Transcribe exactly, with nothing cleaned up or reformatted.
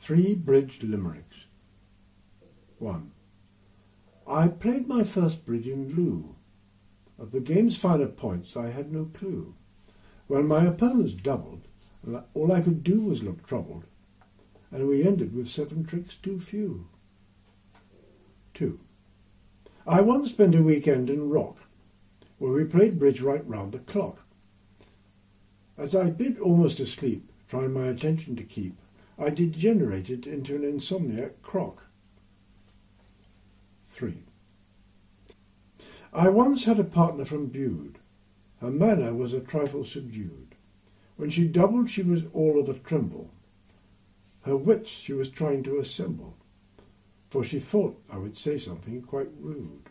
Three bridge limericks. one. I played my first bridge in loo. Of the game's finer points I had no clue. When my opponents doubled, all I could do was look troubled, and we ended with seven tricks too few. two. I once spent a weekend in Rock, where we played bridge right round the clock. As I bid almost asleep, trying my attention to keep, I degenerated into an insomniac croc. three. I once had a partner from Bude. Her manner was a trifle subdued. When she doubled, she was all of a tremble. Her wits she was trying to assemble, for she thought I would say something quite rude.